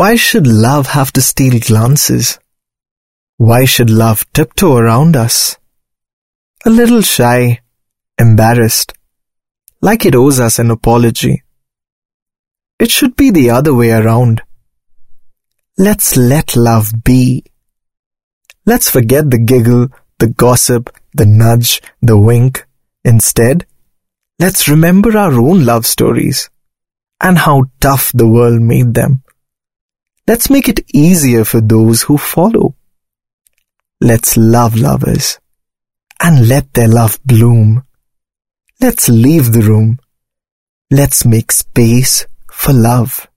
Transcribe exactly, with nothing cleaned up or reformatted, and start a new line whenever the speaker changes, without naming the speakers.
Why should love have to steal glances? Why should love tiptoe around us? A little shy, embarrassed, like it owes us an apology. It should be the other way around. Let's let love be. Let's forget the giggle, the gossip, the nudge, the wink. Instead, let's remember our own love stories and how tough the world made them. Let's make it easier for those who follow. Let's love lovers and let their love bloom. Let's leave the room. Let's make space for love.